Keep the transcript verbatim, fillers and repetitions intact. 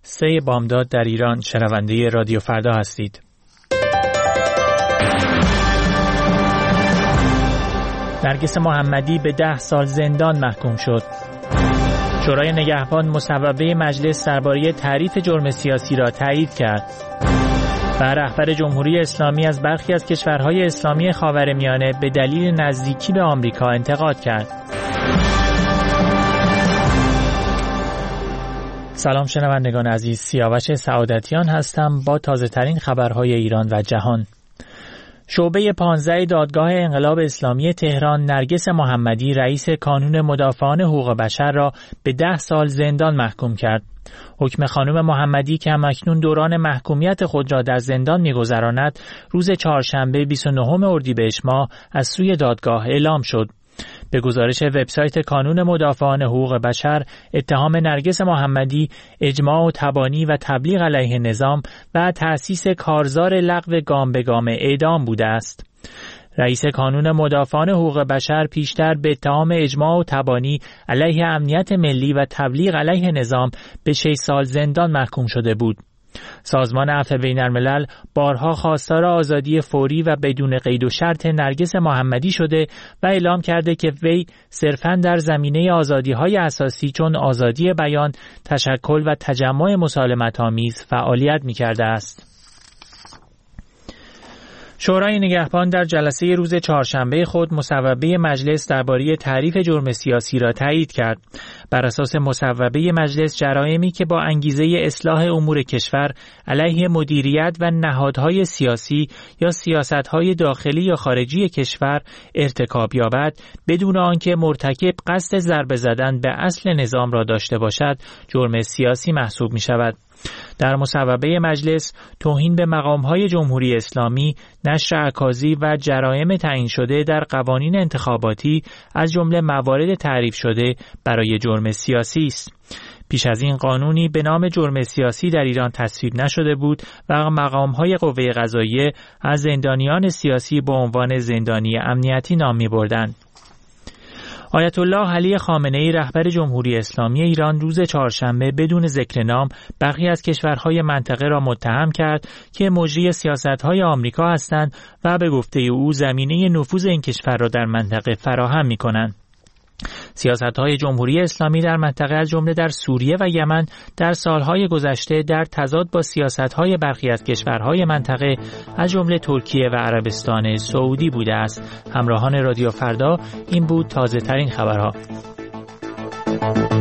سه بامداد در ایران. شنونده رادیو فردا هستید. نرگس محمدی به ده سال زندان محکوم شد. شورای نگهبان مصوبه مجلس درباره تعریف جرم سیاسی را تایید کرد. و رهبر جمهوری اسلامی از برخی از کشورهای اسلامی خاورمیانه به دلیل نزدیکی به آمریکا انتقاد کرد. سلام شنوندگان عزیز، سیاوش سعادتیان هستم با تازه ترین خبرهای ایران و جهان. شعبه پانزده دادگاه انقلاب اسلامی تهران نرگس محمدی رئیس کانون مدافعان حقوق بشر را به ده سال زندان محکوم کرد. حکم خانم محمدی که همکنون دوران محکومیت خود را در زندان می‌گذراند روز چهارشنبه بیست و نهم اردیبهشت ماه از سوی دادگاه اعلام شد. به گزارش وبسایت کانون مدافعان حقوق بشر، اتهام نرگس محمدی اجماع و تبانی و تبلیغ علیه نظام و تأسیس کارزار لغو گام به گام اعدام بوده است. رئیس کانون مدافعان حقوق بشر پیشتر به اتهام اجماع و تبانی علیه امنیت ملی و تبلیغ علیه نظام به شش سال زندان محکوم شده بود. سازمان عفو بین‌الملل بارها خواستار آزادی فوری و بدون قید و شرط نرگس محمدی شده و اعلام کرده که وی صرفاً در زمینه آزادی‌های اساسی چون آزادی بیان، تشکل و تجمع مسالمت‌آمیز فعالیت می‌کرده است. شورای نگهبان در جلسه روز چهارشنبه خود مصوبه مجلس درباره تعریف جرم سیاسی را تایید کرد. بر اساس مصوبه مجلس، جرایمی که با انگیزه اصلاح امور کشور علیه مدیریت و نهادهای سیاسی یا سیاستهای داخلی یا خارجی کشور ارتکاب یابد بدون آنکه مرتکب قصد ضربه زدن به اصل نظام را داشته باشد، جرم سیاسی محسوب می شود. در مصوبه مجلس، توهین به مقام‌های جمهوری اسلامی، نشر اکاذیب و جرایم تعیین شده در قوانین انتخاباتی از جمله موارد تعریف شده برای جرم سیاسی است. پیش از این قانونی به نام جرم سیاسی در ایران تصویب نشده بود و مقام‌های قوه قضاییه از زندانیان سیاسی به عنوان زندانی امنیتی نام می‌بردند. آیت الله علی خامنه‌ای رهبر جمهوری اسلامی ایران روز چهارشنبه بدون ذکر نام برخی از کشورهای منطقه را متهم کرد که مجری سیاست‌های آمریکا هستند و به گفته او زمینه نفوذ این کشور را در منطقه فراهم می‌کنند. سیاست‌های جمهوری اسلامی در منطقه از جمله در سوریه و یمن در سالهای گذشته در تضاد با سیاست‌های برخی از کشورهای منطقه از جمله ترکیه و عربستان سعودی بوده است. همراهان رادیو فردا، این بود تازه ترین خبرها.